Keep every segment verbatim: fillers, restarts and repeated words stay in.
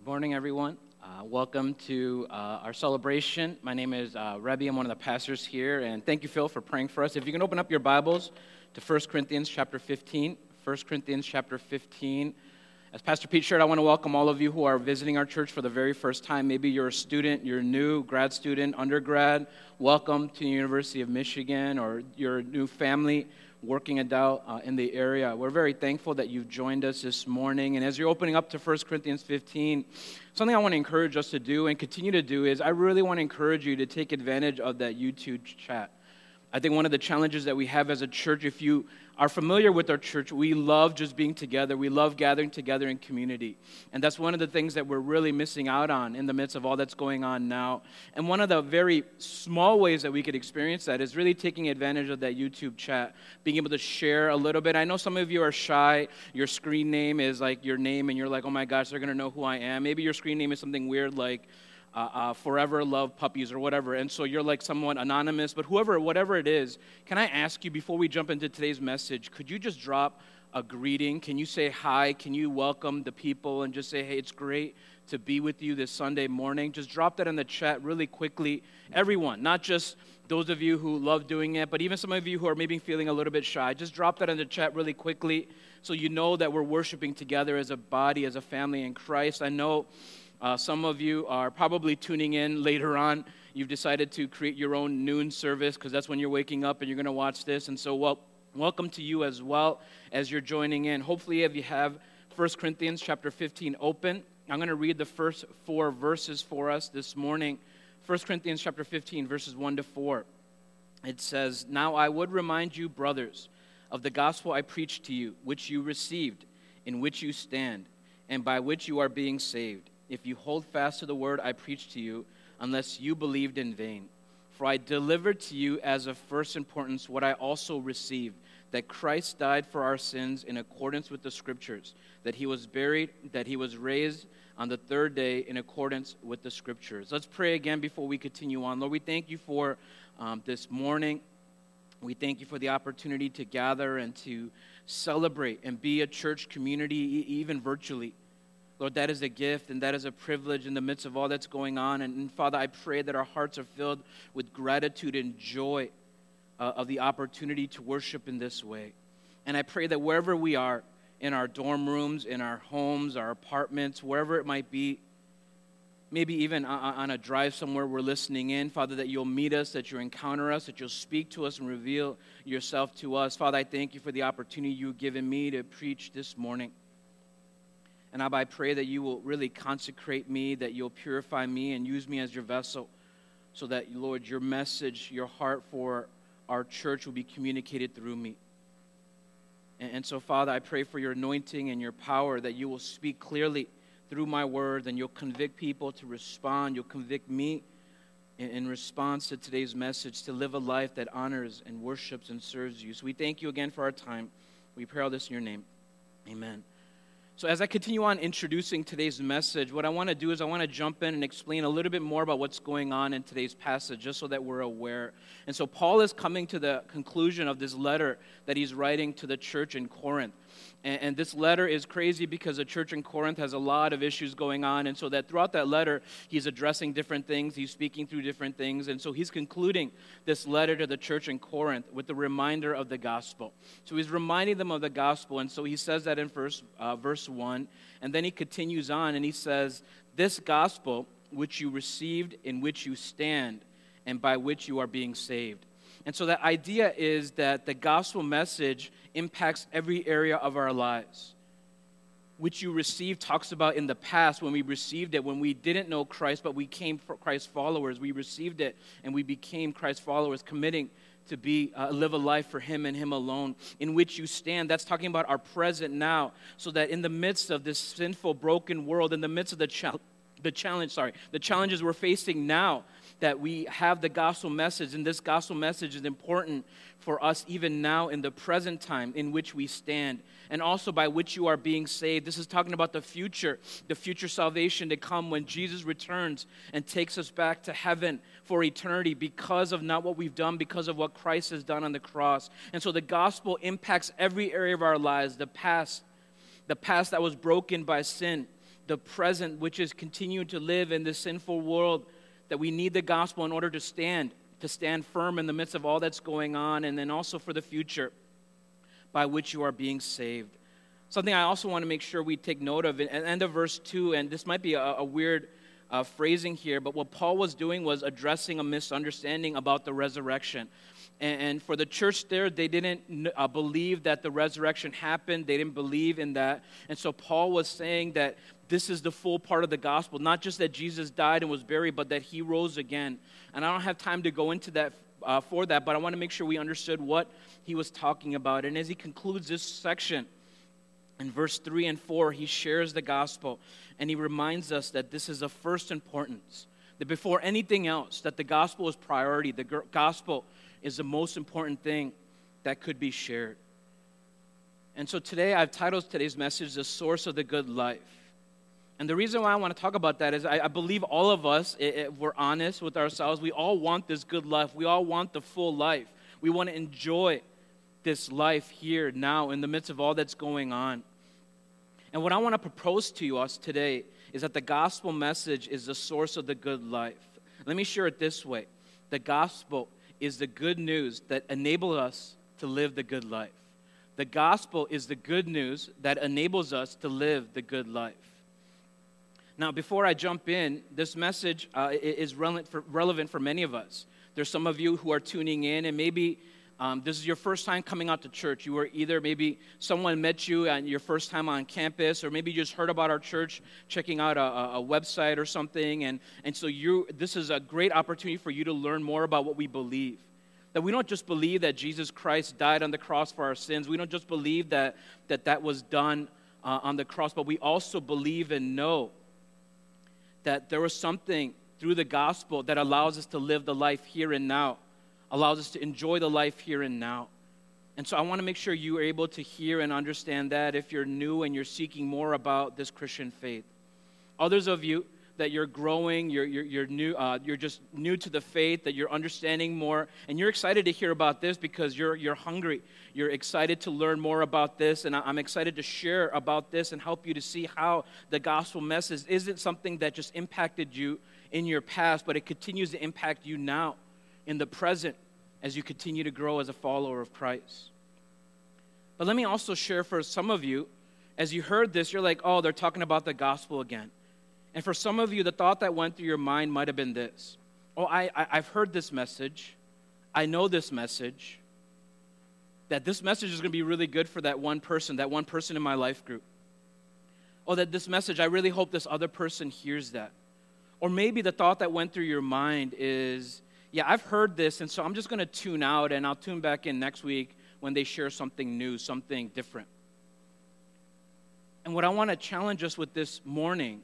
Good morning, everyone. Uh, welcome to uh, our celebration. My name is uh, Rebbe. I'm one of the pastors here, and thank you, Phil, for praying for us. If you can open up your Bibles to First Corinthians chapter fifteen. First Corinthians chapter fifteen. As Pastor Pete shared, I want to welcome all of you who are visiting our church for the very first time. Maybe you're a student, you're new, grad student, undergrad. Welcome to the University of Michigan, or you're a new family working adult uh, in the area. We're very thankful that you've joined us this morning. And as you're opening up to First Corinthians fifteen, something I want to encourage us to do and continue to do is I really want to encourage you to take advantage of that YouTube chat. I think one of the challenges that we have as a church, if you are familiar with our church, we love just being together. We love gathering together in community. And that's one of the things that we're really missing out on in the midst of all that's going on now. And one of the very small ways that we could experience that is really taking advantage of that YouTube chat, being able to share a little bit. I know some of you are shy. Your screen name is like your name, and you're like, oh my gosh, they're going to know who I am. Maybe your screen name is something weird like, Uh, uh, forever love puppies or whatever, and so you're like somewhat anonymous, but whoever, whatever it is, can I ask you before we jump into today's message, could you just drop a greeting? Can you say hi? Can you welcome the people and just say, hey, it's great to be with you this Sunday morning? Just drop that in the chat really quickly. Everyone, not just those of you who love doing it, but even some of you who are maybe feeling a little bit shy, just drop that in the chat really quickly so you know that we're worshiping together as a body, as a family in Christ. I know Uh, some of you are probably tuning in later on. You've decided to create your own noon service because that's when you're waking up and you're going to watch this. And so well, welcome to you as well as you're joining in. Hopefully if you have First Corinthians chapter fifteen open, I'm going to read the first four verses for us this morning. First Corinthians chapter fifteen, verses one to four. It says, "Now I would remind you, brothers, of the gospel I preached to you, which you received, in which you stand, and by which you are being saved, if you hold fast to the word I preached to you, unless you believed in vain. For I delivered to you as of first importance what I also received, that Christ died for our sins in accordance with the Scriptures, that he was buried, that he was raised on the third day in accordance with the Scriptures." Let's pray again before we continue on. Lord, we thank you for um, this morning. We thank you for the opportunity to gather and to celebrate and be a church community, e- even virtually. Lord, that is a gift and that is a privilege in the midst of all that's going on. And, and Father, I pray that our hearts are filled with gratitude and joy uh, of the opportunity to worship in this way. And I pray that wherever we are, in our dorm rooms, in our homes, our apartments, wherever it might be, maybe even on, on a drive somewhere we're listening in, Father, that you'll meet us, that you'll encounter us, that you'll speak to us and reveal yourself to us. Father, I thank you for the opportunity you've given me to preach this morning. And Abba, I pray that you will really consecrate me, that you'll purify me and use me as your vessel so that, Lord, your message, your heart for our church will be communicated through me. And, and so, Father, I pray for your anointing and your power, that you will speak clearly through my word, and you'll convict people to respond. You'll convict me in, in response to today's message to live a life that honors and worships and serves you. So we thank you again for our time. We pray all this in your name. Amen. So as I continue on introducing today's message, what I want to do is I want to jump in and explain a little bit more about what's going on in today's passage, just so that we're aware. And so Paul is coming to the conclusion of this letter that he's writing to the church in Corinth. And, and this letter is crazy because the church in Corinth has a lot of issues going on. And so that throughout that letter, he's addressing different things. He's speaking through different things. And so he's concluding this letter to the church in Corinth with the reminder of the gospel. So he's reminding them of the gospel. And so he says that in verse, uh, verse one. And then he continues on and he says, "This gospel which you received, in which you stand, and by which you are being saved." And so that idea is that the gospel message impacts every area of our lives. Which you received talks about in the past when we received it, when we didn't know Christ, but we became Christ followers. We received it and we became Christ followers, committing to be uh, live a life for him and him alone. In which you stand, that's talking about our present now, so that in the midst of this sinful, broken world, in the midst of the, cha- the challenge, sorry, the challenges we're facing now, that we have the gospel message, and this gospel message is important for us even now in the present time in which we stand, and also by which you are being saved. This is talking about the future, the future salvation to come when Jesus returns and takes us back to heaven for eternity because of not what we've done, because of what Christ has done on the cross. And so the gospel impacts every area of our lives, the past, the past that was broken by sin, the present, which is continuing to live in this sinful world, that we need the gospel in order to stand, to stand firm in the midst of all that's going on, and then also for the future by which you are being saved. Something I also want to make sure we take note of at the end of verse two, and this might be a, a weird uh, phrasing here, but what Paul was doing was addressing a misunderstanding about the resurrection. And, and for the church there, they didn't uh, believe that the resurrection happened. They didn't believe in that. And so Paul was saying that this is the full part of the gospel, not just that Jesus died and was buried, but that he rose again. And I don't have time to go into that uh, for that, but I want to make sure we understood what he was talking about. And as he concludes this section, in verse three and four, he shares the gospel, and he reminds us that this is of first importance, that before anything else, that the gospel is priority. The gospel is the most important thing that could be shared. And so today, I've titled today's message, The Source of the Good Life. And the reason why I want to talk about that is I, I believe all of us, if we're honest with ourselves, we all want this good life. We all want the full life. We want to enjoy this life here, now, in the midst of all that's going on. And what I want to propose to you us today is that the gospel message is the source of the good life. Let me share it this way. The gospel is the good news that enables us to live the good life. The gospel is the good news that enables us to live the good life. Now, before I jump in, this message uh, is relevant for, relevant for many of us. There's some of you who are tuning in, and maybe um, this is your first time coming out to church. You were either maybe someone met you on your first time on campus, or maybe you just heard about our church checking out a, a website or something, and, and so you this is a great opportunity for you to learn more about what we believe. That we don't just believe that Jesus Christ died on the cross for our sins. We don't just believe that that, that was done uh, on the cross, but we also believe and know that there was something through the gospel that allows us to live the life here and now, allows us to enjoy the life here and now. And so I want to make sure you are able to hear and understand that if you're new and you're seeking more about this Christian faith. Others of you that you're growing, you're you're, you're new, uh, you're just new to the faith, that you're understanding more, and you're excited to hear about this because you're you're hungry. You're excited to learn more about this, and I'm excited to share about this and help you to see how the gospel message isn't something that just impacted you in your past, but it continues to impact you now, in the present, as you continue to grow as a follower of Christ. But let me also share for some of you, as you heard this, you're like, oh, they're talking about the gospel again. And for some of you, the thought that went through your mind might have been this. Oh, I, I, I've heard this message. I know this message. That this message is going to be really good for that one person, that one person in my life group. Oh, that this message, I really hope this other person hears that. Or maybe the thought that went through your mind is, yeah, I've heard this, and so I'm just going to tune out, and I'll tune back in next week when they share something new, something different. And what I want to challenge us with this morning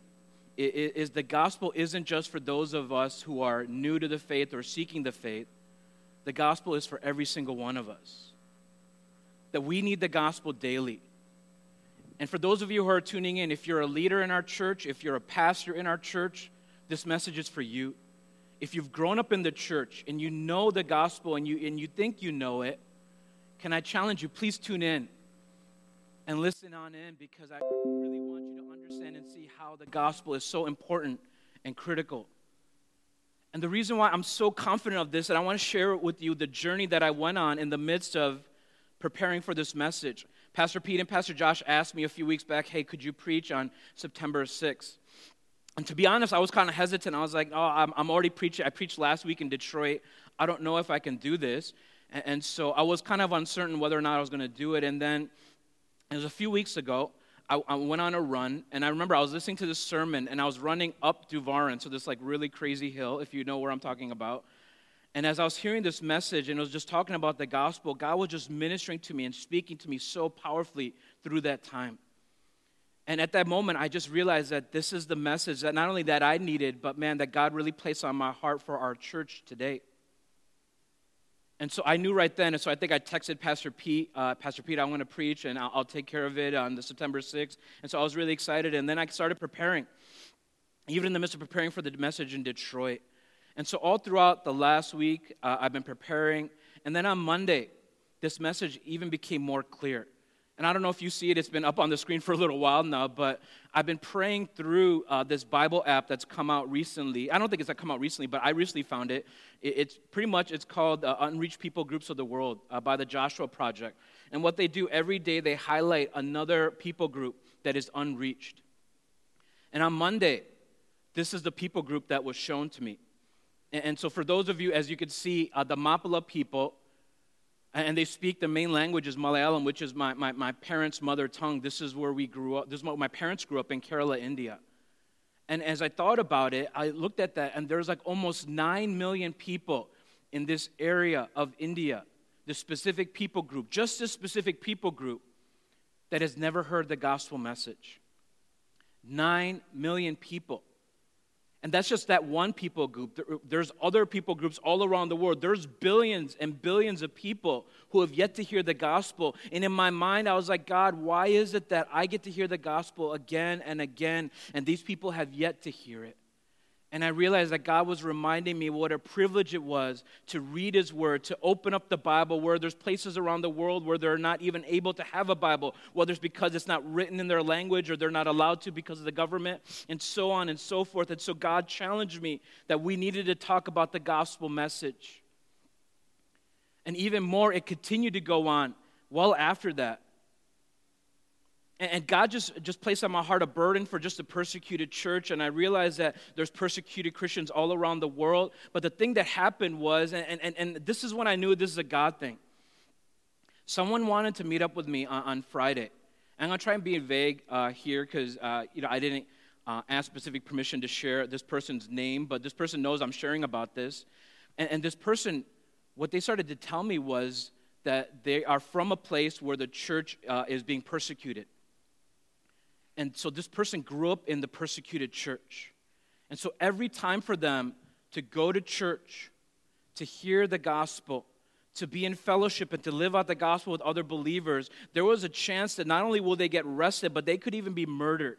is the gospel isn't just for those of us who are new to the faith or seeking the faith. The gospel is for every single one of us. That we need the gospel daily. And for those of you who are tuning in, if you're a leader in our church, if you're a pastor in our church, this message is for you. If you've grown up in the church and you know the gospel and you and you think you know it, can I challenge you, please tune in and listen on in, because I really want you to understand and see how the gospel is so important and critical. And the reason why I'm so confident of this, and I want to share with you the journey that I went on in the midst of preparing for this message. Pastor Pete and Pastor Josh asked me a few weeks back, hey, could you preach on September sixth? And to be honest, I was kind of hesitant. I was like, oh, I'm, I'm already preaching. I preached last week in Detroit. I don't know if I can do this. And, and so I was kind of uncertain whether or not I was going to do it. And then it was a few weeks ago, I, I went on a run, and I remember I was listening to this sermon, and I was running up Duvarin, so this like really crazy hill, if you know where I'm talking about. And as I was hearing this message, and it was just talking about the gospel, God was just ministering to me and speaking to me so powerfully through that time. And at that moment, I just realized that this is the message that not only that I needed, but man, that God really placed on my heart for our church today. And so I knew right then, and so I think I texted Pastor Pete, uh, Pastor Pete, I want to preach, and I'll, I'll take care of it on the September sixth. And so I was really excited, and then I started preparing, even in the midst of preparing for the message in Detroit. And so all throughout the last week, uh, I've been preparing, and then on Monday, this message even became more clear. And I don't know if you see it, it's been up on the screen for a little while now, but I've been praying through uh, this Bible app that's come out recently. I don't think it's come out recently, but I recently found it. it it's pretty much, it's called uh, Unreached People Groups of the World uh, by the Joshua Project. And what they do every day, they highlight another people group that is unreached. And on Monday, this is the people group that was shown to me. And, and so for those of you, as you can see, uh, the Mapala people, and they speak the main language is Malayalam, which is my, my, my parents' mother tongue. This is where we grew up. This is where my parents grew up in Kerala, India. And as I thought about it, I looked at that, and there's like almost nine million people in this area of India, this specific people group, just this specific people group that has never heard the gospel message. Nine million people. And that's just that one people group. There's other people groups all around the world. There's billions and billions of people who have yet to hear the gospel. And in my mind, I was like, God, why is it that I get to hear the gospel again and again, and these people have yet to hear it? And I realized that God was reminding me what a privilege it was to read His Word, to open up the Bible, where there's places around the world where they're not even able to have a Bible, whether it's because it's not written in their language or they're not allowed to because of the government, and so on and so forth. And so God challenged me that we needed to talk about the gospel message. And even more, it continued to go on well after that. And God just, just placed on my heart a burden for just a persecuted church. And I realized that there's persecuted Christians all around the world. But the thing that happened was, and, and, and this is when I knew this is a God thing. Someone wanted to meet up with me on, on Friday. And I'm going to try and be vague uh, here because uh, you know I didn't uh, ask specific permission to share this person's name. But this person knows I'm sharing about this. And, and this person, what they started to tell me was that they are from a place where the church uh, is being persecuted. And so this person grew up in the persecuted church. And so every time for them to go to church, to hear the gospel, to be in fellowship and to live out the gospel with other believers, there was a chance that not only will they get arrested, but they could even be murdered.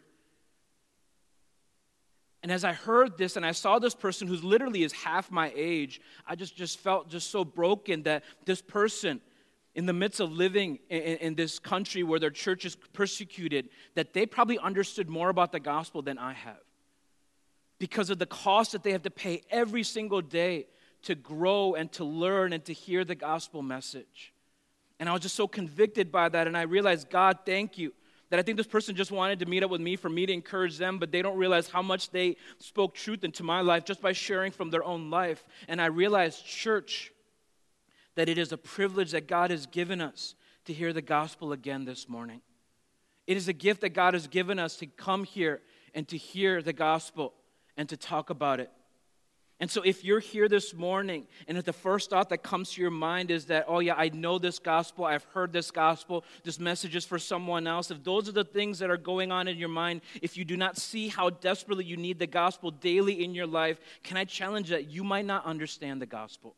And as I heard this and I saw this person who's literally is half my age, I just, just felt just so broken that this person, in the midst of living in, in this country where their church is persecuted, that they probably understood more about the gospel than I have, because of the cost that they have to pay every single day to grow and to learn and to hear the gospel message. And I was just so convicted by that, and I realized, God, thank you, that I think this person just wanted to meet up with me for me to encourage them, but they don't realize how much they spoke truth into my life just by sharing from their own life. And I realized, church, that it is a privilege that God has given us to hear the gospel again this morning. It is a gift that God has given us to come here and to hear the gospel and to talk about it. And so if you're here this morning and if the first thought that comes to your mind is that, oh yeah, I know this gospel, I've heard this gospel, this message is for someone else, if those are the things that are going on in your mind, if you do not see how desperately you need the gospel daily in your life, can I challenge that you might not understand the gospel?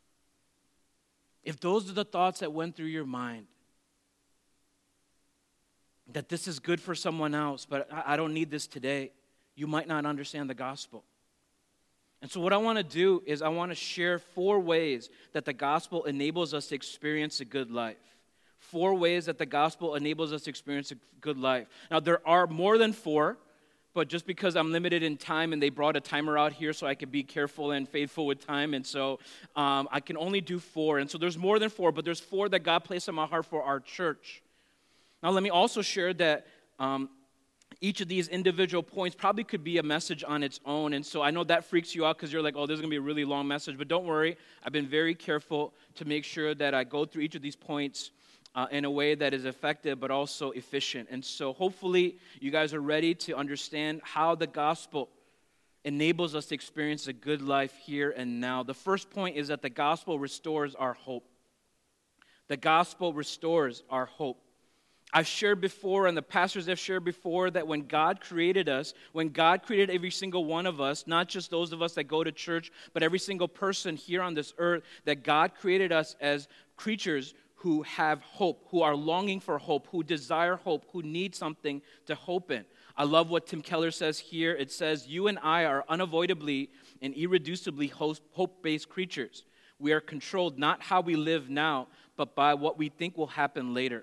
If those are the thoughts that went through your mind, that this is good for someone else, but I don't need this today, you might not understand the gospel. And so what I want to do is I want to share four ways that the gospel enables us to experience a good life. Four ways that the gospel enables us to experience a good life. Now, there are more than four, but just because I'm limited in time, and they brought a timer out here so I could be careful and faithful with time, and so um, I can only do four. And so there's more than four, but there's four that God placed in my heart for our church. Now let me also share that um, each of these individual points probably could be a message on its own. And so I know that freaks you out because you're like, oh, this is going to be a really long message. But don't worry, I've been very careful to make sure that I go through each of these points Uh, in a way that is effective but also efficient. And so hopefully you guys are ready to understand how the gospel enables us to experience a good life here and now. The first point is that the gospel restores our hope. The gospel restores our hope. I've shared before, and the pastors have shared before, that when God created us, when God created every single one of us, not just those of us that go to church, but every single person here on this earth, that God created us as creatures who have hope, who are longing for hope, who desire hope, who need something to hope in. I love what Tim Keller says here. It says, you and I are unavoidably and irreducibly hope-based creatures. We are controlled not how we live now, but by what we think will happen later.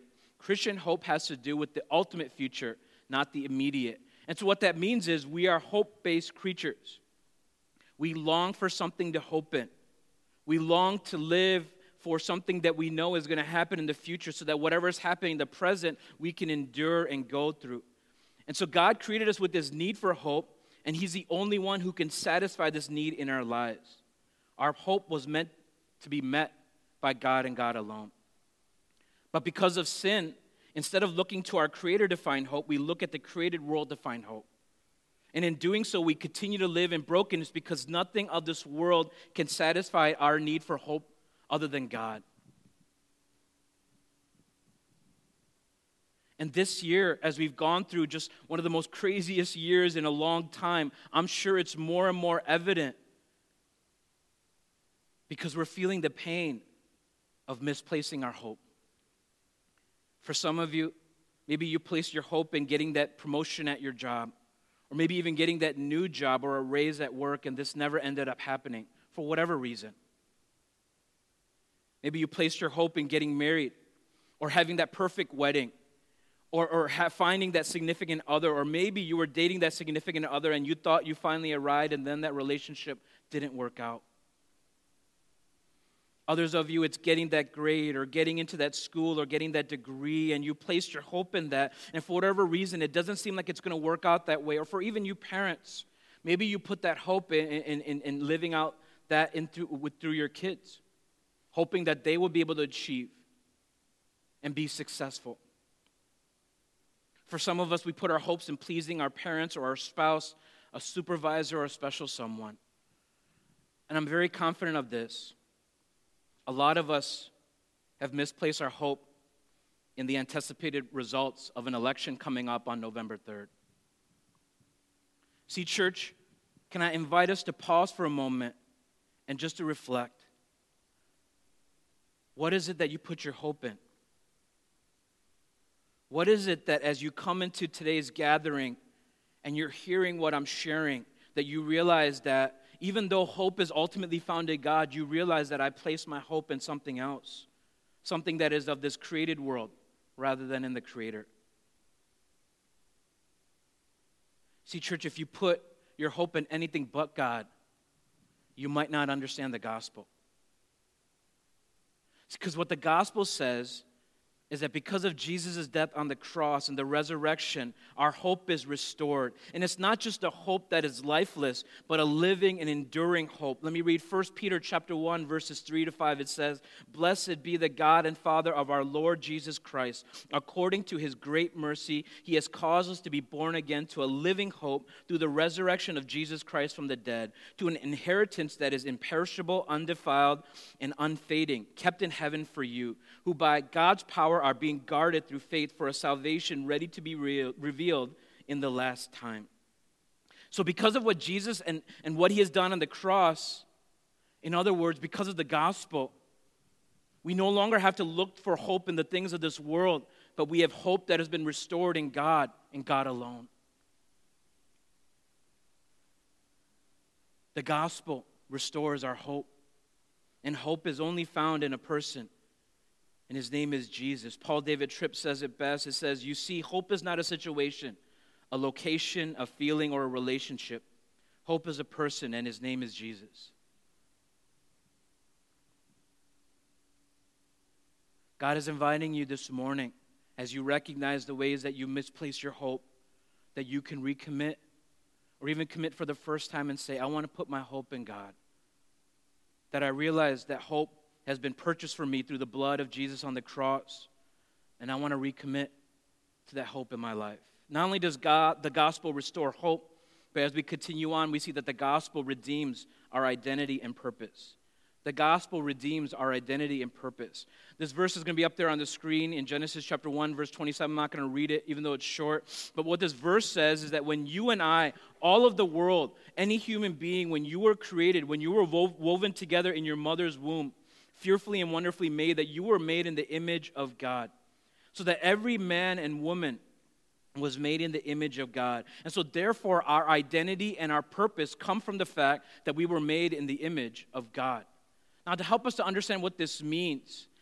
Christian hope has to do with the ultimate future, not the immediate. And so what that means is we are hope-based creatures. We long for something to hope in. We long to live for something that we know is going to happen in the future so that whatever is happening in the present, we can endure and go through. And so God created us with this need for hope, and he's the only one who can satisfy this need in our lives. Our hope was meant to be met by God and God alone. But because of sin, instead of looking to our Creator to find hope, we look at the created world to find hope. And in doing so, we continue to live in brokenness because nothing of this world can satisfy our need for hope other than God. And this year, as we've gone through just one of the most craziest years in a long time, I'm sure it's more and more evident because we're feeling the pain of misplacing our hope. For some of you, maybe you placed your hope in getting that promotion at your job, or maybe even getting that new job or a raise at work, and this never ended up happening for whatever reason. Maybe you placed your hope in getting married, or having that perfect wedding, or, or have, finding that significant other, or maybe you were dating that significant other and you thought you finally arrived and then that relationship didn't work out. Others of you, it's getting that grade or getting into that school or getting that degree, and you placed your hope in that, and for whatever reason, it doesn't seem like it's going to work out that way. Or for even you parents, maybe you put that hope in, in, in, in living out that in through, with, through your kids, hoping that they will be able to achieve and be successful. For some of us, we put our hopes in pleasing our parents or our spouse, a supervisor, or a special someone. And I'm very confident of this. A lot of us have misplaced our hope in the anticipated results of an election coming up on November third. See, church, can I invite us to pause for a moment and just to reflect? What is it that you put your hope in? What is it that as you come into today's gathering and you're hearing what I'm sharing, that you realize that even though hope is ultimately found in God, you realize that I place my hope in something else, something that is of this created world rather than in the Creator. See, church, if you put your hope in anything but God, you might not understand the gospel. Because what the gospel says is that because of Jesus' death on the cross and the resurrection, our hope is restored. And it's not just a hope that is lifeless, but a living and enduring hope. Let me read First Peter chapter one, verses three to five. It says, "Blessed be the God and Father of our Lord Jesus Christ. According to his great mercy, he has caused us to be born again to a living hope through the resurrection of Jesus Christ from the dead, to an inheritance that is imperishable, undefiled, and unfading, kept in heaven for you, who by God's power are being guarded through faith for a salvation ready to be re- revealed in the last time." So because of what Jesus and, and what he has done on the cross, in other words, because of the gospel, we no longer have to look for hope in the things of this world, but we have hope that has been restored in God and God alone. The gospel restores our hope, and hope is only found in a person, and his name is Jesus. Paul David Tripp says it best. It says, "You see, hope is not a situation, a location, a feeling, or a relationship. Hope is a person, and his name is Jesus." God is inviting you this morning, as you recognize the ways that you misplace your hope, that you can recommit, or even commit for the first time and say, "I want to put my hope in God." That I realize that hope has been purchased for me through the blood of Jesus on the cross, and I want to recommit to that hope in my life. Not only does God, the gospel restore hope, but as we continue on, we see that the gospel redeems our identity and purpose. The gospel redeems our identity and purpose. This verse is going to be up there on the screen in Genesis chapter one, verse twenty-seven. I'm not going to read it, even though it's short. But what this verse says is that when you and I, all of the world, any human being, when you were created, when you were wo- woven together in your mother's womb, fearfully and wonderfully made, that you were made in the image of God. So that every man and woman was made in the image of God. And so therefore our identity and our purpose come from the fact that we were made in the image of God. Now, to help us to understand what this means,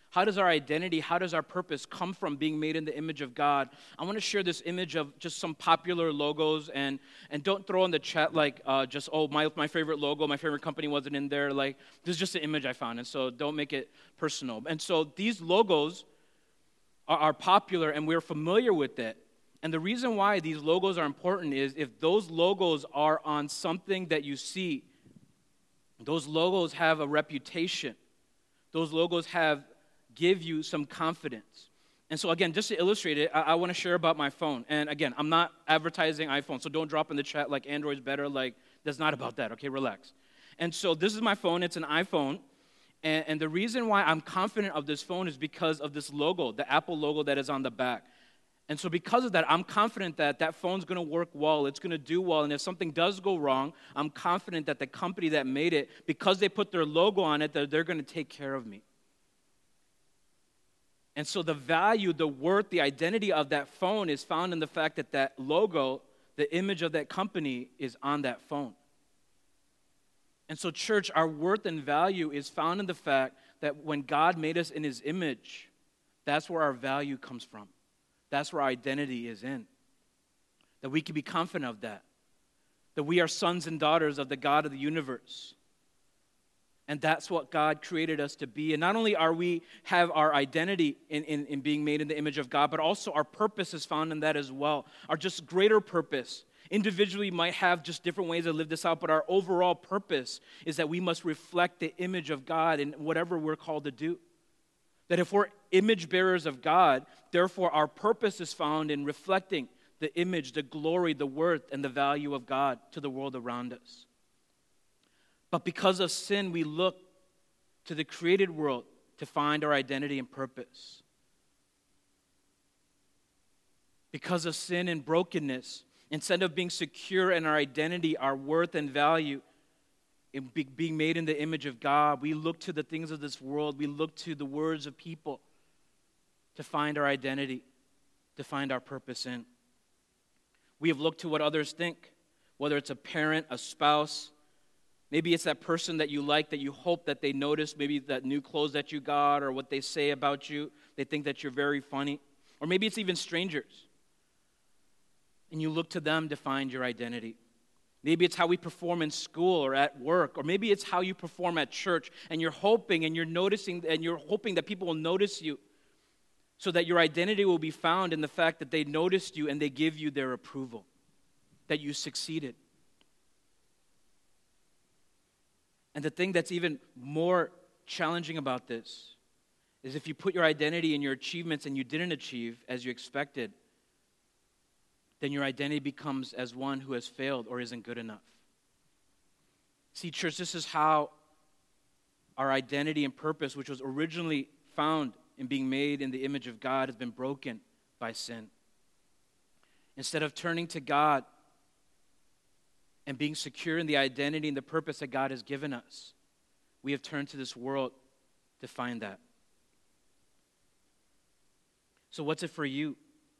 How does our identity, how does our purpose come from being made in the image of God? I want to share this image of just some popular logos, and, and don't throw in the chat like uh, just, oh, my, my favorite logo, my favorite company wasn't in there. Like, this is just an image I found, and so don't make it personal. And so these logos are, are popular, and we're familiar with it. And the reason why these logos are important is if those logos are on something that you see, those logos have a reputation. Those logos have give you some confidence. And so again, just to illustrate it, I, I want to share about my phone. And again, I'm not advertising iPhone, so don't drop in the chat like Android's better. Like, that's not about that, okay? Relax. And so this is my phone. It's an iPhone. And, and the reason why I'm confident of this phone is because of this logo, the Apple logo that is on the back. And so because of that, I'm confident that that phone's going to work well, it's going to do well, and if something does go wrong, I'm confident that the company that made it, because they put their logo on it, that they're going to take care of me. And so the value, the worth, the identity of that phone is found in the fact that that logo, the image of that company, is on that phone. And so, church, our worth and value is found in the fact that when God made us in His image, that's where our value comes from. That's where our identity is in. That we can be confident of that. That we are sons and daughters of the God of the universe. And that's what God created us to be. And not only are we have our identity in, in, in being made in the image of God, but also our purpose is found in that as well. Our just greater purpose. Individually might have just different ways to live this out, but our overall purpose is that we must reflect the image of God in whatever we're called to do. That if we're image bearers of God, therefore our purpose is found in reflecting the image, the glory, the worth, and the value of God to the world around us. But because of sin, we look to the created world to find our identity and purpose. Because of sin and brokenness, instead of being secure in our identity, our worth and value, in be, being made in the image of God, we look to the things of this world. We look to the words of people to find our identity, to find our purpose in. We have looked to what others think, whether it's a parent, a spouse. Maybe it's that person that you like, that you hope that they notice, maybe that new clothes that you got or what they say about you. They think that you're very funny. Or maybe it's even strangers. And you look to them to find your identity. Maybe it's how we perform in school or at work, or maybe it's how you perform at church, and you're hoping and you're noticing and you're hoping that people will notice you so that your identity will be found in the fact that they noticed you and they give you their approval, that you succeeded. And the thing that's even more challenging about this is if you put your identity in your achievements and you didn't achieve as you expected, then your identity becomes as one who has failed or isn't good enough. See, church, this is how our identity and purpose, which was originally found in being made in the image of God, has been broken by sin. Instead of turning to God and being secure in the identity and the purpose that God has given us, we have turned to this world to find that. So what's it for you?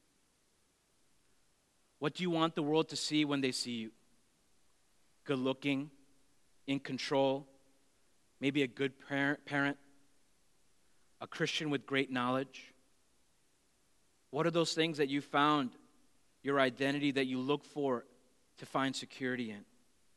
What do you want the world to see when they see you? Good looking, in control, maybe a good parent, a Christian with great knowledge? What are those things that you found your identity that you look for to find security in?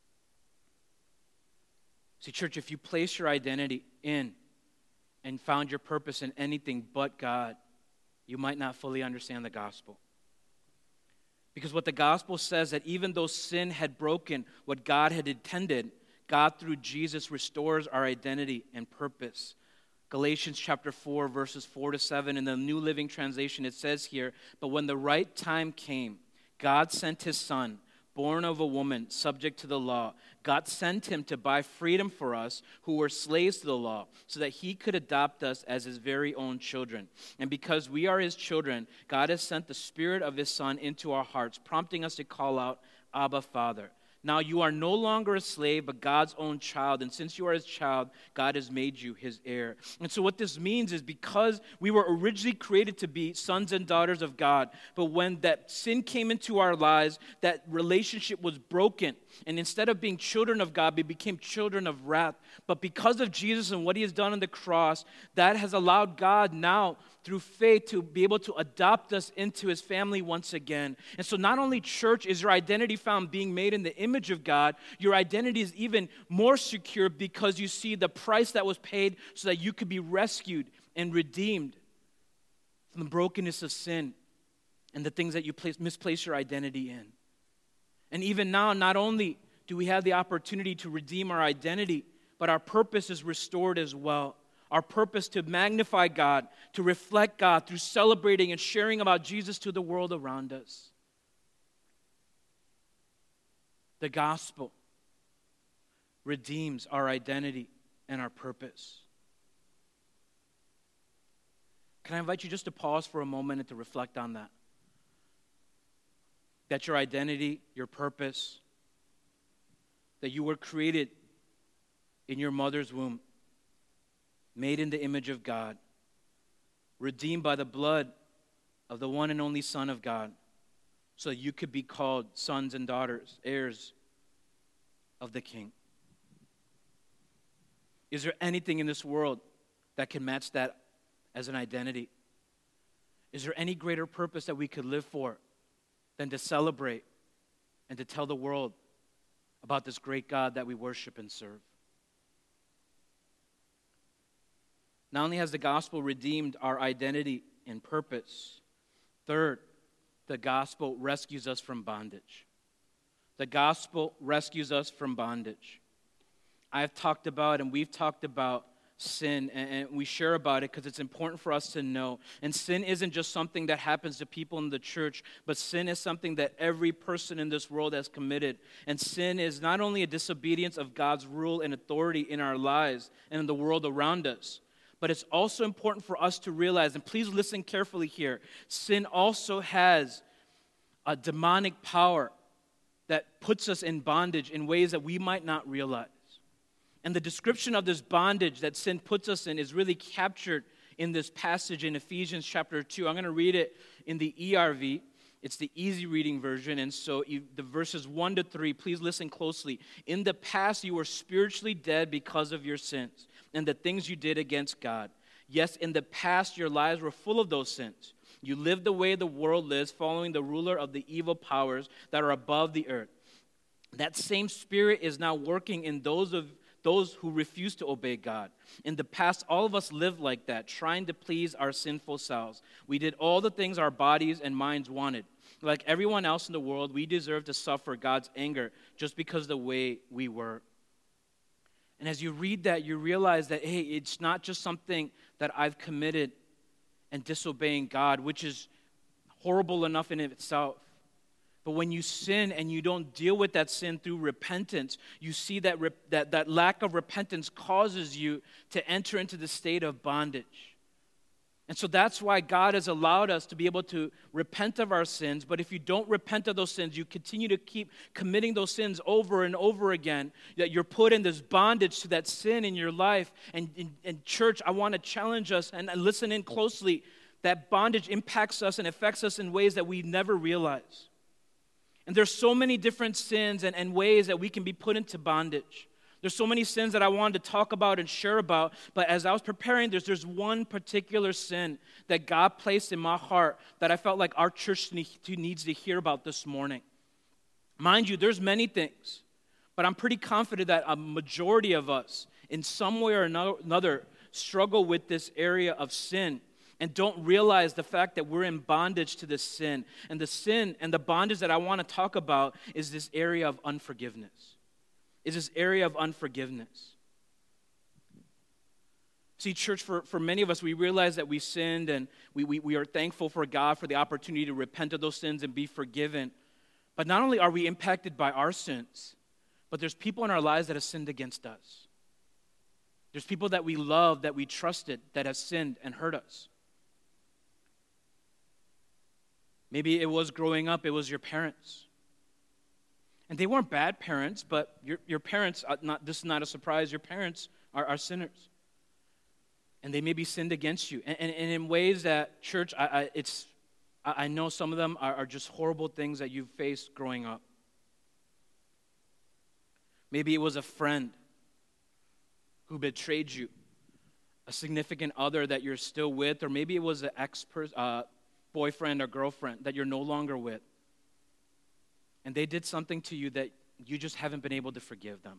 See, church, if you place your identity in and found your purpose in anything but God, you might not fully understand the gospel. Because what the gospel says that even though sin had broken what God had intended, God through Jesus restores our identity and purpose. Galatians chapter four, verses four to seven, in the New Living Translation, it says here, "But when the right time came, God sent His Son, born of a woman, subject to the law. God sent Him to buy freedom for us who were slaves to the law, so that He could adopt us as His very own children. And because we are His children, God has sent the Spirit of His Son into our hearts, prompting us to call out, 'Abba, Father.' Now you are no longer a slave, but God's own child. And since you are his child, God has made you his heir. And so what this means is because we were originally created to be sons and daughters of God, but when that sin came into our lives, that relationship was broken. And instead of being children of God, we became children of wrath. But because of Jesus and what he has done on the cross, that has allowed God now, through faith, to be able to adopt us into his family once again. And so not only, church, is your identity found being made in the image of God, your identity is even more secure because you see the price that was paid so that you could be rescued and redeemed from the brokenness of sin and the things that you place, misplace your identity in. And even now, not only do we have the opportunity to redeem our identity, but our purpose is restored as well. Our purpose to magnify God, to reflect God through celebrating and sharing about Jesus to the world around us. The gospel redeems our identity and our purpose. Can I invite you just to pause for a moment and to reflect on that? That your identity, your purpose, that you were created in your mother's womb, made in the image of God, redeemed by the blood of the one and only Son of God, so that you could be called sons and daughters, heirs of the King. Is there anything in this world that can match that as an identity? Is there any greater purpose that we could live for than to celebrate and to tell the world about this great God that we worship and serve? Not only has the gospel redeemed our identity and purpose, third, the gospel rescues us from bondage. The gospel rescues us from bondage. I've talked about and we've talked about sin, and we share about it because it's important for us to know. And sin isn't just something that happens to people in the church, but sin is something that every person in this world has committed. And sin is not only a disobedience of God's rule and authority in our lives and in the world around us, but it's also important for us to realize, and please listen carefully here, sin also has a demonic power that puts us in bondage in ways that we might not realize. And the description of this bondage that sin puts us in is really captured in this passage in Ephesians chapter two. I'm going to read it in the E R V. It's the easy reading version. And so you, the verses one to three, please listen closely. In the past, you were spiritually dead because of your sins and the things you did against God. Yes, in the past, your lives were full of those sins. You lived the way the world lives, following the ruler of the evil powers that are above the earth. That same spirit is now working in those of those who refuse to obey God. In the past, all of us lived like that, trying to please our sinful selves. We did all the things our bodies and minds wanted. Like everyone else in the world, we deserve to suffer God's anger just because of the way we were. And as you read that, you realize that, hey, it's not just something that I've committed and disobeying God, which is horrible enough in itself. But when you sin and you don't deal with that sin through repentance, you see that rep- that, that lack of repentance causes you to enter into the state of bondage. And so that's why God has allowed us to be able to repent of our sins. But if you don't repent of those sins, you continue to keep committing those sins over and over again, that you're put in this bondage to that sin in your life. And in, in church, I want to challenge us and listen in closely. That bondage impacts us and affects us in ways that we never realize. And there's so many different sins and, and ways that we can be put into bondage. There's so many sins that I wanted to talk about and share about, but as I was preparing, there's, there's one particular sin that God placed in my heart that I felt like our church needs to hear about this morning. Mind you, there's many things, but I'm pretty confident that a majority of us, in some way or another, struggle with this area of sin and don't realize the fact that we're in bondage to this sin. And the sin and the bondage that I want to talk about is this area of unforgiveness. Is this area of unforgiveness. See, church, for, for many of us, we realize that we sinned and we, we, we are thankful for God for the opportunity to repent of those sins and be forgiven. But not only are we impacted by our sins, but there's people in our lives that have sinned against us. There's people that we love, that we trusted, that have sinned and hurt us. Maybe it was growing up, it was your parents. And they weren't bad parents, but your, your parents, are not, this is not a surprise, your parents are, are sinners. And they maybe sinned against you. And, and, and in ways that, church, I, I, it's, I, I know some of them are, are just horrible things that you've faced growing up. Maybe it was a friend who betrayed you, a significant other that you're still with, or maybe it was an ex-boyfriend uh, or girlfriend that you're no longer with. And they did something to you that you just haven't been able to forgive them.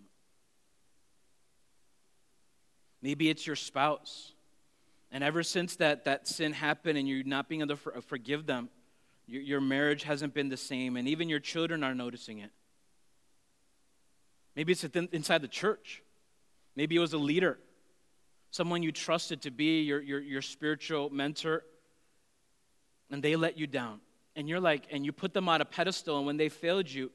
Maybe it's your spouse. And ever since that, that sin happened and you're not being able to for, forgive them, your, your marriage hasn't been the same, and even your children are noticing it. Maybe it's within, inside the church. Maybe it was a leader, someone you trusted to be your, your, your spiritual mentor, and they let you down. And you're like, and you put them on a pedestal, and when they failed you,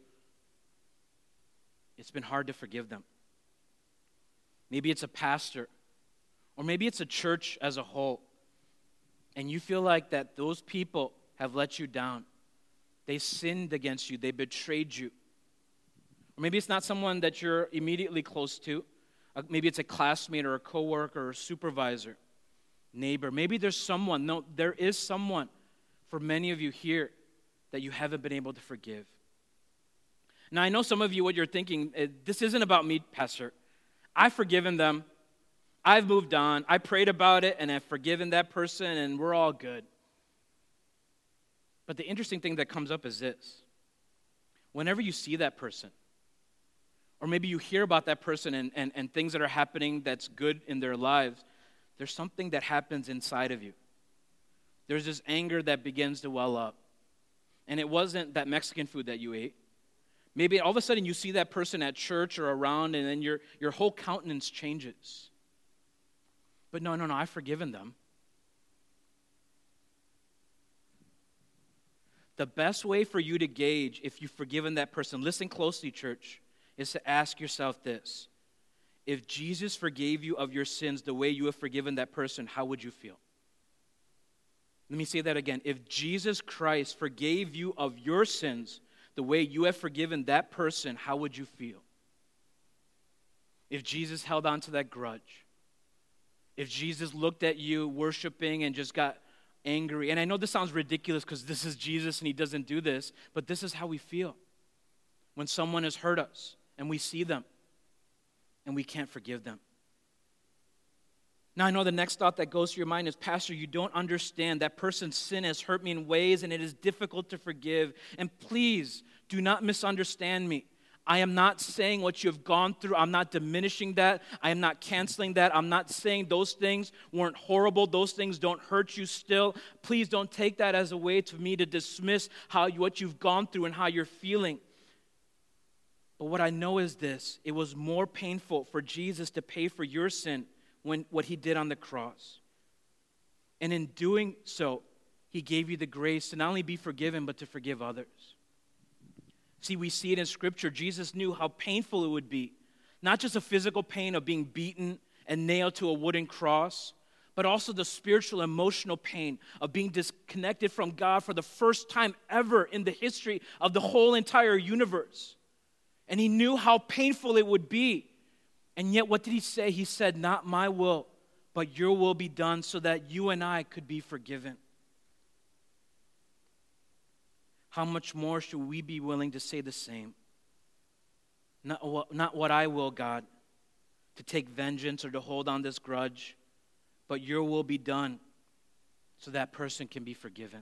it's been hard to forgive them. Maybe it's a pastor, or maybe it's a church as a whole, and you feel like that those people have let you down. They sinned against you. They betrayed you. Or maybe it's not someone that you're immediately close to. Uh, maybe it's a classmate or a coworker or a supervisor, neighbor. Maybe there's someone. No, there is someone for many of you here that you haven't been able to forgive. Now, I know some of you, what you're thinking, this isn't about me, Pastor. I've forgiven them. I've moved on. I prayed about it, and I've forgiven that person, and we're all good. But the interesting thing that comes up is this. Whenever you see that person, or maybe you hear about that person and, and, and things that are happening that's good in their lives, there's something that happens inside of you. There's this anger that begins to well up. And it wasn't that Mexican food that you ate. Maybe all of a sudden you see that person at church or around, and then your, your whole countenance changes. But no, no, no, I've forgiven them. The best way for you to gauge if you've forgiven that person, listen closely, church, is to ask yourself this. If Jesus forgave you of your sins the way you have forgiven that person, how would you feel? Let me say that again. If Jesus Christ forgave you of your sins the way you have forgiven that person, how would you feel? If Jesus held on to that grudge, if Jesus looked at you worshiping and just got angry, and I know this sounds ridiculous because this is Jesus and he doesn't do this, but this is how we feel when someone has hurt us and we see them and we can't forgive them. Now, I know the next thought that goes through your mind is, Pastor, you don't understand. That person's sin has hurt me in ways, and it is difficult to forgive. And please, do not misunderstand me. I am not saying what you have gone through. I'm not diminishing that. I am not canceling that. I'm not saying those things weren't horrible. Those things don't hurt you still. Please don't take that as a way to me to dismiss how you, what you've gone through and how you're feeling. But what I know is this. It was more painful for Jesus to pay for your sin when what he did on the cross. And in doing so, he gave you the grace to not only be forgiven, but to forgive others. See, we see it in Scripture. Jesus knew how painful it would be. Not just a physical pain of being beaten and nailed to a wooden cross, but also the spiritual, emotional pain of being disconnected from God for the first time ever in the history of the whole entire universe. And he knew how painful it would be. And yet, what did he say? He said, not my will, but your will be done so that you and I could be forgiven. How much more should we be willing to say the same? Not what, not what I will, God, to take vengeance or to hold on this grudge, but your will be done so that person can be forgiven.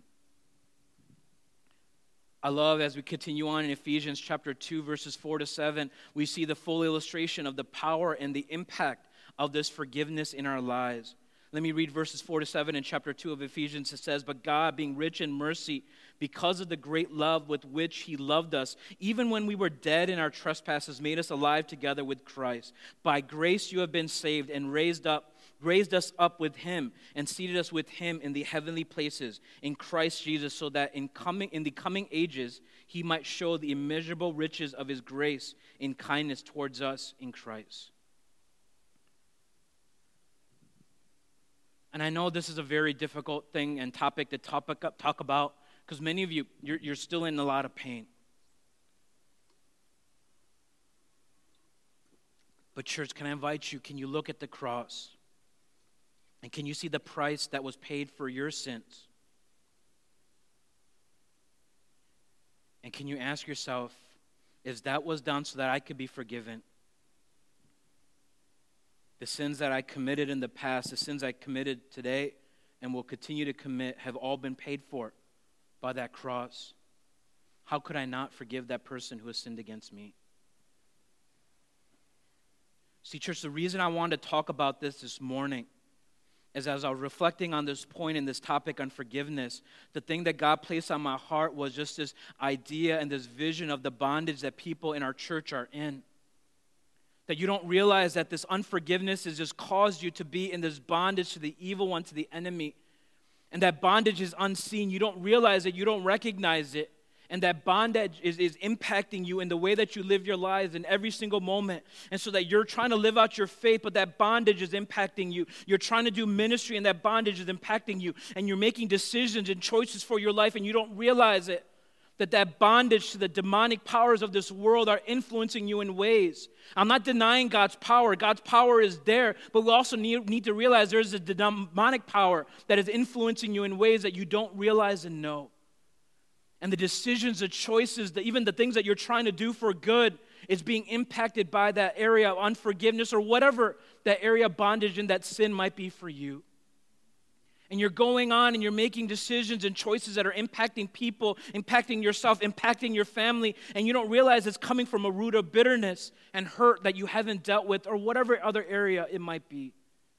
I love as we continue on in Ephesians chapter two, verses four to seven, we see the full illustration of the power and the impact of this forgiveness in our lives. Let me read verses four to seven in chapter two of Ephesians. It says, but God, being rich in mercy, because of the great love with which he loved us, even when we were dead in our trespasses, made us alive together with Christ. By grace you have been saved and raised up raised us up with him and seated us with him in the heavenly places in Christ Jesus, so that in coming in the coming ages he might show the immeasurable riches of his grace in kindness towards us in Christ. And I know this is a very difficult thing and topic to topic up, talk about, because many of you, you're, you're still in a lot of pain. But church, can I invite you, can you look at the cross? And can you see the price that was paid for your sins? And can you ask yourself, if that was done so that I could be forgiven, the sins that I committed in the past, the sins I committed today and will continue to commit have all been paid for by that cross. How could I not forgive that person who has sinned against me? See, church, the reason I wanted to talk about this this morning is as I was reflecting on this point and this topic on forgiveness, the thing that God placed on my heart was just this idea and this vision of the bondage that people in our church are in. That you don't realize that this unforgiveness has just caused you to be in this bondage to the evil one, to the enemy. And that bondage is unseen. You don't realize it. You don't recognize it. And that bondage is, is impacting you in the way that you live your lives in every single moment. And so that you're trying to live out your faith, but that bondage is impacting you. You're trying to do ministry, and that bondage is impacting you. And you're making decisions and choices for your life, and you don't realize it. That that bondage to the demonic powers of this world are influencing you in ways. I'm not denying God's power. God's power is there, but we also need, need to realize there's a demonic power that is influencing you in ways that you don't realize and know. And the decisions, the choices, the, even the things that you're trying to do for good is being impacted by that area of unforgiveness or whatever that area of bondage and that sin might be for you. And you're going on and you're making decisions and choices that are impacting people, impacting yourself, impacting your family, and you don't realize it's coming from a root of bitterness and hurt that you haven't dealt with or whatever other area it might be.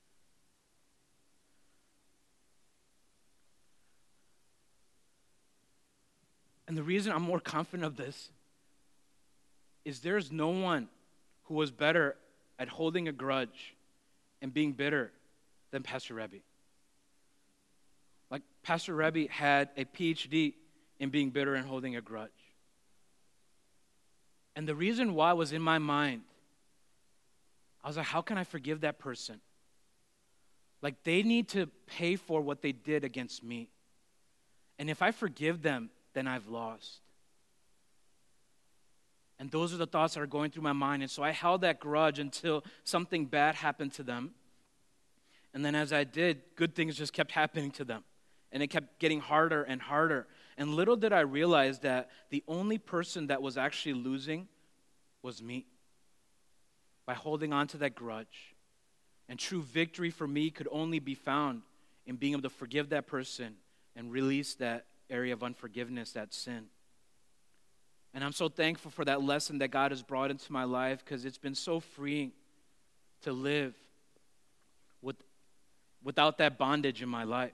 And the reason I'm more confident of this is there's no one who was better at holding a grudge and being bitter than Pastor Rebbe. Like, Pastor Rebbe had a P H D in being bitter and holding a grudge. And the reason why was in my mind. I was like, how can I forgive that person? Like, they need to pay for what they did against me. And if I forgive them, then I've lost. And those are the thoughts that are going through my mind. And so I held that grudge until something bad happened to them. And then as I did, good things just kept happening to them. And it kept getting harder and harder. And little did I realize that the only person that was actually losing was me. By holding on to that grudge. And true victory for me could only be found in being able to forgive that person and release that area of unforgiveness, that sin. And I'm so thankful for that lesson that God has brought into my life, because it's been so freeing to live with, without that bondage in my life.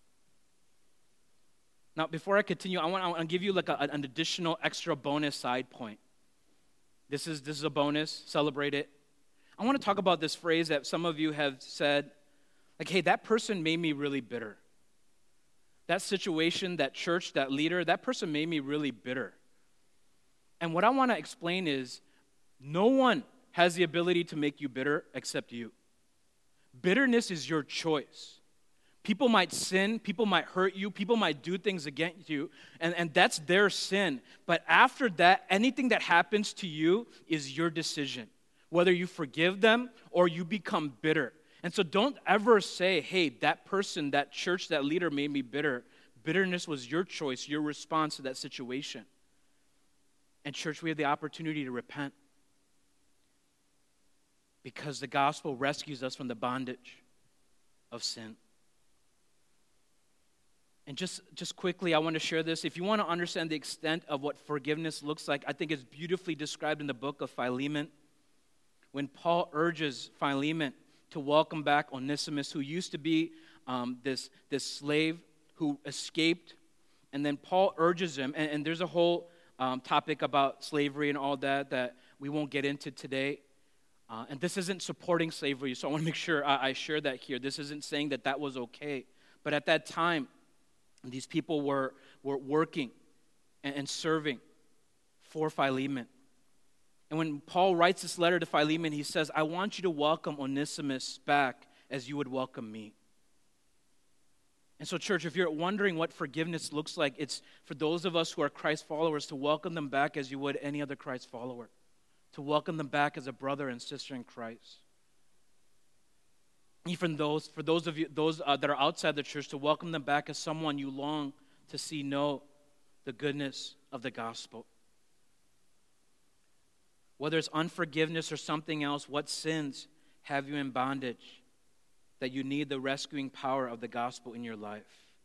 Now, before I continue, I want, I want to give you like a, an additional extra bonus side point. This is, this is a bonus. Celebrate it. I want to talk about this phrase that some of you have said, like, hey, that person made me really bitter. That situation, that church, that leader, that person made me really bitter. And what I want to explain is, no one has the ability to make you bitter except you. Bitterness is your choice. People might sin, people might hurt you, people might do things against you, and, and that's their sin. But after that, anything that happens to you is your decision, whether you forgive them or you become bitter. And so don't ever say, hey, that person, that church, that leader made me bitter. Bitterness was your choice, your response to that situation. And church, we have the opportunity to repent, because the gospel rescues us from the bondage of sin. And just, just quickly, I want to share this. If you want to understand the extent of what forgiveness looks like, I think it's beautifully described in the book of Philemon, when Paul urges Philemon to welcome back Onesimus, who used to be um, this, this slave who escaped. And then Paul urges him, and, and there's a whole um, topic about slavery and all that that we won't get into today. Uh, and this isn't supporting slavery, so I want to make sure I, I share that here. This isn't saying that that was okay. But at that time, these people were, were working and, and serving for Philemon. And when Paul writes this letter to Philemon, he says, I want you to welcome Onesimus back as you would welcome me. And so, church, if you're wondering what forgiveness looks like, it's for those of us who are Christ followers to welcome them back as you would any other Christ follower. to welcome them back as a brother and sister in Christ. Even those, for those of you, those uh, that are outside the church, to welcome them back as someone you long to see know the goodness of the gospel. Whether it's unforgiveness or something else, what sins have you in bondage that you need the rescuing power of the gospel in your life?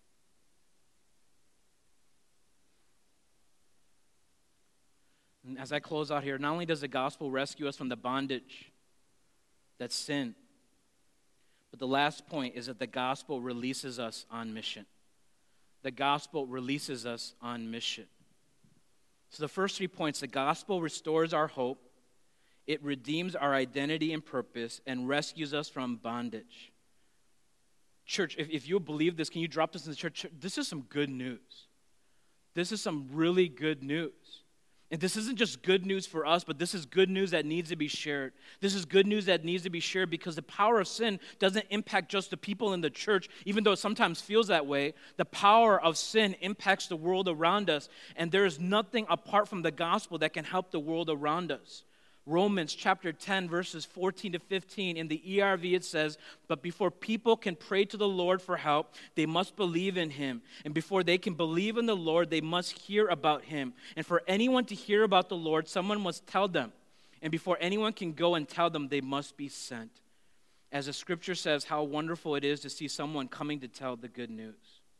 And as I close out here, not only does the gospel rescue us from the bondage that's sin, but the last point is that the gospel releases us on mission. The gospel releases us on mission. So the first three points, the gospel restores our hope, it redeems our identity and purpose, and rescues us from bondage. Church, if, if you believe this, can you drop this in the church? This is some good news. This is some really good news. And this isn't just good news for us, but this is good news that needs to be shared. This is good news that needs to be shared because the power of sin doesn't impact just the people in the church, even though it sometimes feels that way. The power of sin impacts the world around us, and there is nothing apart from the gospel that can help the world around us. Romans chapter ten, verses fourteen to fifteen, in the E R V it says, "But before people can pray to the Lord for help, they must believe in him. And before they can believe in the Lord, they must hear about him. And for anyone to hear about the Lord, someone must tell them. And before anyone can go and tell them, they must be sent." As the scripture says, how wonderful it is to see someone coming to tell the good news.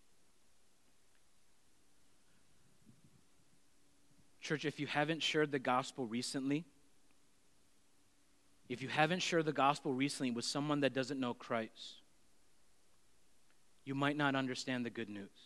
Church, if you haven't shared the gospel recently, If you haven't shared the gospel recently with someone that doesn't know Christ, you might not understand the good news.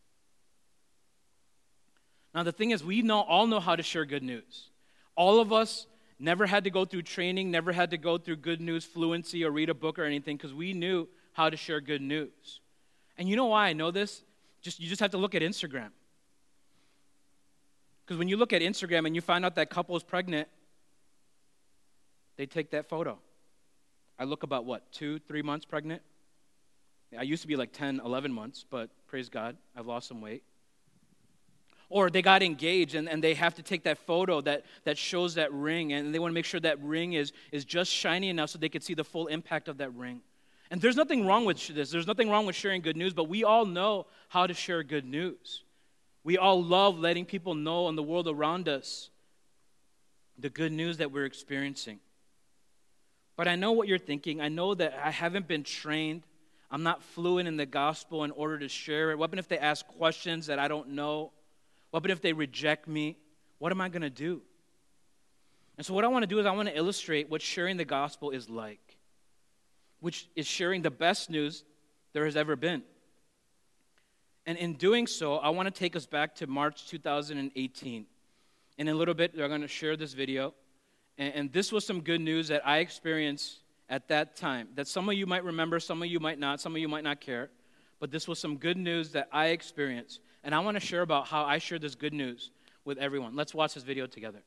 Now, the thing is, we know all know how to share good news. All of us never had to go through training, never had to go through good news fluency or read a book or anything because we knew how to share good news. And you know why I know this? Just you just have to look at Instagram. Because when you look at Instagram and you find out that couple is pregnant, they take that photo. I look about, what, two, three months pregnant? I used to be like ten, eleven months, but praise God, I've lost some weight. Or they got engaged and, and they have to take that photo that, that shows that ring, and they want to make sure that ring is, is just shiny enough so they can see the full impact of that ring. And there's nothing wrong with this. There's nothing wrong with sharing good news, but we all know how to share good news. We all love letting people know in the world around us the good news that we're experiencing. But I know what you're thinking. I know that I haven't been trained. I'm not fluent in the gospel in order to share it. What if they ask questions that I don't know? What if they reject me? What am I going to do? And so what I want to do is I want to illustrate what sharing the gospel is like, which is sharing the best news there has ever been. And in doing so, I want to take us back to March two thousand eighteen. In a little bit, they're going to share this video. And, and this was some good news that I experienced at that time, that some of you might remember, some of you might not, some of you might not care. But this was some good news that I experienced. And I want to share about how I share this good news with everyone. Let's watch this video together.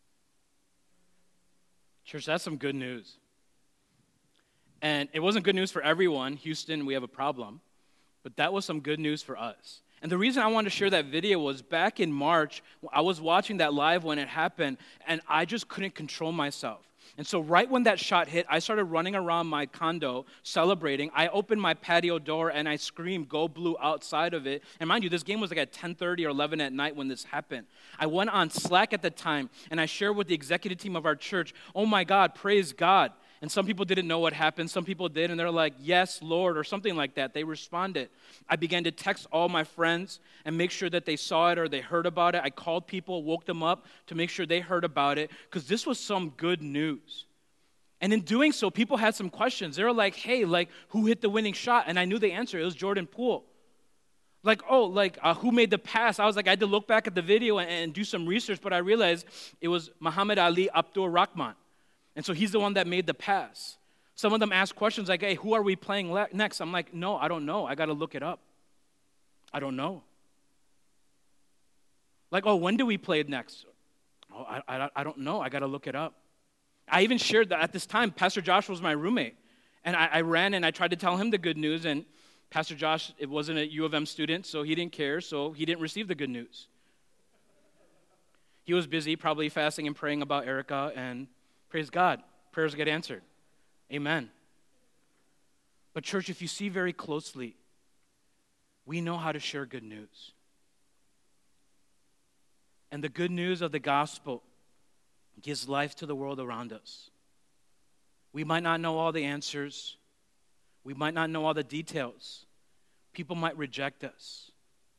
Church, that's some good news. And it wasn't good news for everyone. Houston, we have a problem. But that was some good news for us. And the reason I wanted to share that video was back in March, I was watching that live when it happened, and I just couldn't control myself. And so right when that shot hit, I started running around my condo celebrating. I opened my patio door, and I screamed, "Go Blue," outside of it. And mind you, this game was like at ten thirty or eleven at night when this happened. I went on Slack at the time, and I shared with the executive team of our church, "Oh my God, praise God." And some people didn't know what happened. Some people did, and they're like, "Yes, Lord," or something like that. They responded. I began to text all my friends and make sure that they saw it or they heard about it. I called people, woke them up to make sure they heard about it, because this was some good news. And in doing so, people had some questions. They were like, "Hey, like, who hit the winning shot?" And I knew the answer. It was Jordan Poole. Like, oh, like, uh, who made the pass? I was like, I had to look back at the video and, and do some research, but I realized it was Muhammad Ali Abdul Rahman. And so he's the one that made the pass. Some of them asked questions like, "Hey, who are we playing le- next?" I'm like, "No, I don't know. I got to look it up. I don't know." Like, "Oh, when do we play next?" "Oh, I, I, I don't know. I got to look it up." I even shared that at this time, Pastor Josh was my roommate. And I, I ran and I tried to tell him the good news. And Pastor Josh, it wasn't a U of M student, so he didn't care, so he didn't receive the good news. He was busy, probably fasting and praying about Erica, and praise God, prayers get answered. Amen. But church, if you see very closely, we know how to share good news. And the good news of the gospel gives life to the world around us. We might not know all the answers. We might not know all the details. People might reject us.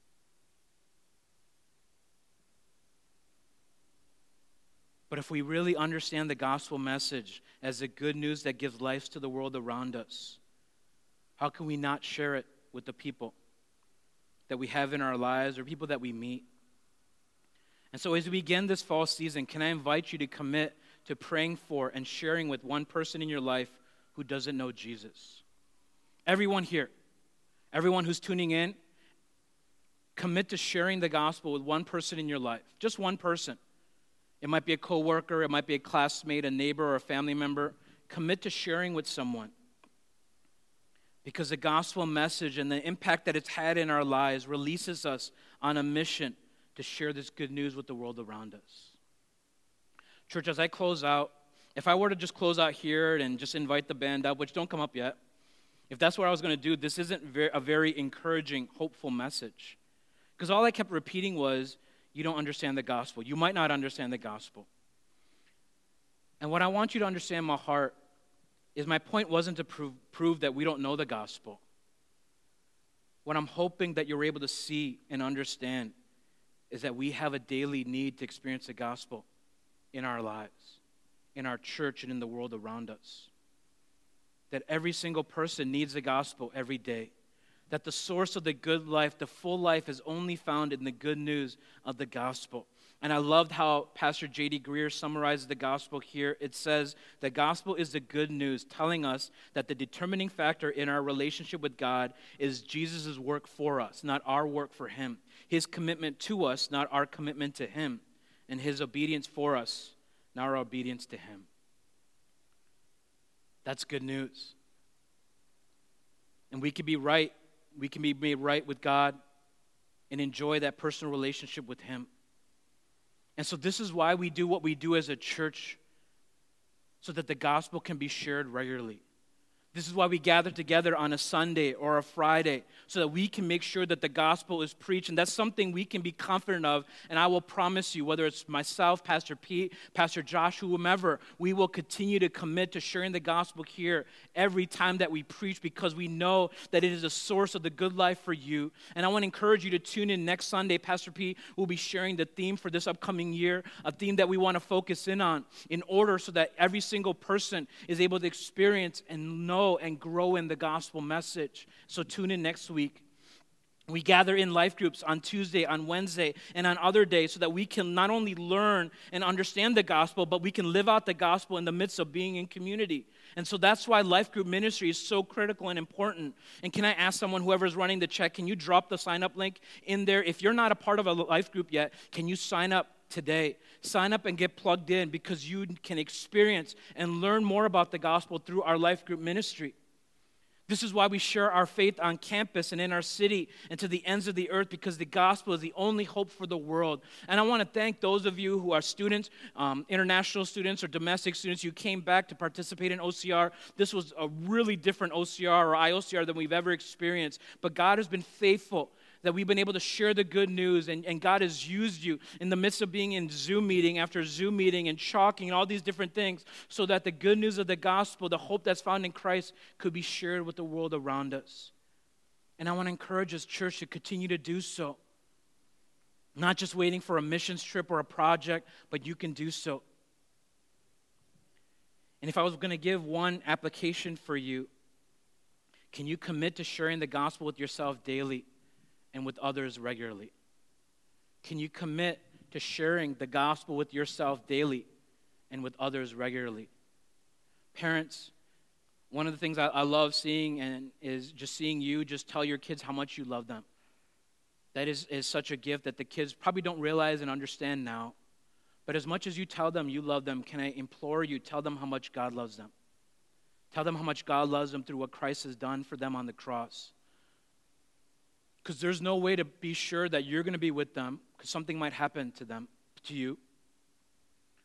But if we really understand the gospel message as the good news that gives life to the world around us, how can we not share it with the people that we have in our lives or people that we meet? And so as we begin this fall season, can I invite you to commit to praying for and sharing with one person in your life who doesn't know Jesus? Everyone here, everyone who's tuning in, commit to sharing the gospel with one person in your life, just one person. It might be a coworker, it might be a classmate, a neighbor, or a family member. Commit to sharing with someone. Because the gospel message and the impact that it's had in our lives releases us on a mission to share this good news with the world around us. Church, as I close out, if I were to just close out here and just invite the band up, which don't come up yet, if that's what I was going to do, this isn't a very encouraging, hopeful message. Because all I kept repeating was, you don't understand the gospel. You might not understand the gospel. And what I want you to understand in my heart is my point wasn't to prove, prove that we don't know the gospel. What I'm hoping that you're able to see and understand is that we have a daily need to experience the gospel in our lives, in our church, and in the world around us. That every single person needs the gospel every day. That the source of the good life, the full life, is only found in the good news of the gospel. And I loved how Pastor J D Greer summarizes the gospel here. It says, the gospel is the good news, telling us that the determining factor in our relationship with God is Jesus' work for us, not our work for him. His commitment to us, not our commitment to him. And his obedience for us, not our obedience to him. That's good news. And we can be right. We can be made right with God and enjoy that personal relationship with him. And so this is why we do what we do as a church, so that the gospel can be shared regularly. This is why we gather together on a Sunday or a Friday, so that we can make sure that the gospel is preached. And that's something we can be confident of. And I will promise you, whether it's myself, Pastor Pete, Pastor Josh, whomever, we will continue to commit to sharing the gospel here every time that we preach, because we know that it is a source of the good life for you. And I want to encourage you to tune in next Sunday. Pastor Pete will be sharing the theme for this upcoming year, a theme that we want to focus in on, in order so that every single person is able to experience and know and grow in the gospel message. So tune in next week. We gather in life groups on Tuesday, on Wednesday, and on other days, so that we can not only learn and understand the gospel, but we can live out the gospel in the midst of being in community. And so that's why life group ministry is so critical and important. And can I ask someone, whoever's running the check, can you drop the sign up link in there? If you're not a part of a life group yet, can you sign up today? Sign up and get plugged in, because you can experience and learn more about the gospel through our life group ministry. This is why we share our faith on campus and in our city and to the ends of the earth, because the gospel is the only hope for the world. And I want to thank those of you who are students, um, international students or domestic students. You came back to participate in O C R. This was a really different O C R or I O C R than we've ever experienced. But God has been faithful, that we've been able to share the good news, and, and God has used you in the midst of being in Zoom meeting after Zoom meeting and chalking and all these different things, so that the good news of the gospel, the hope that's found in Christ, could be shared with the world around us. And I want to encourage us, church, to continue to do so. Not just waiting for a missions trip or a project, but you can do so. And if I was going to give one application for you, can you commit to sharing the gospel with yourself daily and with others regularly? Can you commit to sharing the gospel with yourself daily and with others regularly? Parents, one of the things I, I love seeing and is just seeing you just tell your kids how much you love them. That is, is such a gift that the kids probably don't realize and understand now. But as much as you tell them you love them, can I implore you, tell them how much God loves them. Tell them how much God loves them through what Christ has done for them on the cross. Because there's no way to be sure that you're going to be with them, because something might happen to them, to you.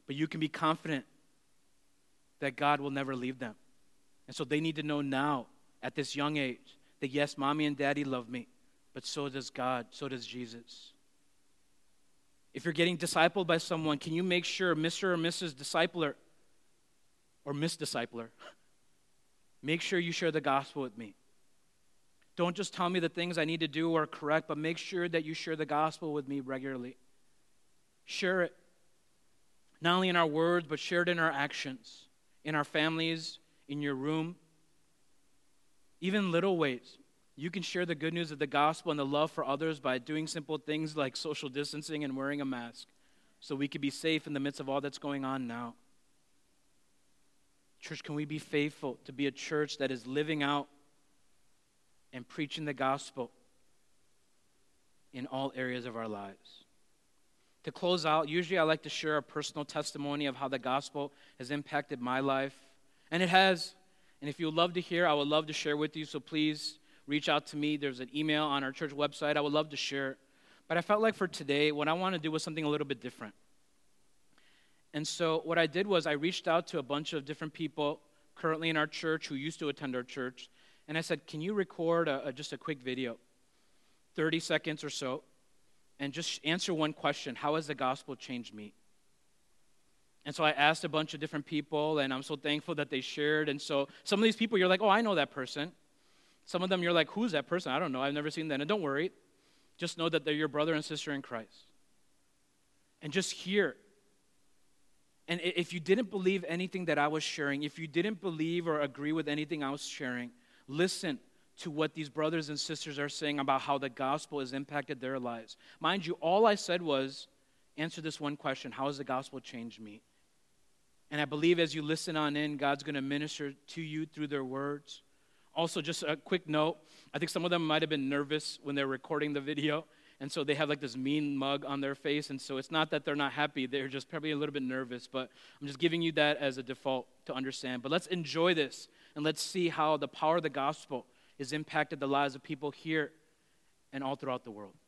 But you can be confident that God will never leave them. And so they need to know now, at this young age, that yes, mommy and daddy love me, but so does God, so does Jesus. If you're getting discipled by someone, can you make sure Mister or Missus Discipler, or Miss Discipler, make sure you share the gospel with me. Don't just tell me the things I need to do are correct, but make sure that you share the gospel with me regularly. Share it. Not only in our words, but share it in our actions, in our families, in your room. Even little ways. You can share the good news of the gospel and the love for others by doing simple things like social distancing and wearing a mask so we can be safe in the midst of all that's going on now. Church, can we be faithful to be a church that is living out and preaching the gospel in all areas of our lives? To close out, usually I like to share a personal testimony of how the gospel has impacted my life. And it has. And if you would love to hear, I would love to share with you. So please reach out to me. There's an email on our church website. I would love to share. But I felt like for today, what I want to do was something a little bit different. And so what I did was I reached out to a bunch of different people currently in our church who used to attend our church. And I said, can you record a, a, just a quick video, thirty seconds or so, and just answer one question: how has the gospel changed me? And so I asked a bunch of different people, and I'm so thankful that they shared. And so some of these people, you're like, oh, I know that person. Some of them, you're like, who's that person? I don't know. I've never seen that. And don't worry. Just know that they're your brother and sister in Christ. And just hear. And if you didn't believe anything that I was sharing, if you didn't believe or agree with anything I was sharing, listen to what these brothers and sisters are saying about how the gospel has impacted their lives. Mind you, all I said was, answer this one question: how has the gospel changed me? And I believe as you listen on in, God's going to minister to you through their words. Also, just a quick note, I think some of them might have been nervous when they're recording the video, and so they have like this mean mug on their face, and so it's not that they're not happy, they're just probably a little bit nervous, but I'm just giving you that as a default to understand. But let's enjoy this, and let's see how the power of the gospel has impacted the lives of people here and all throughout the world.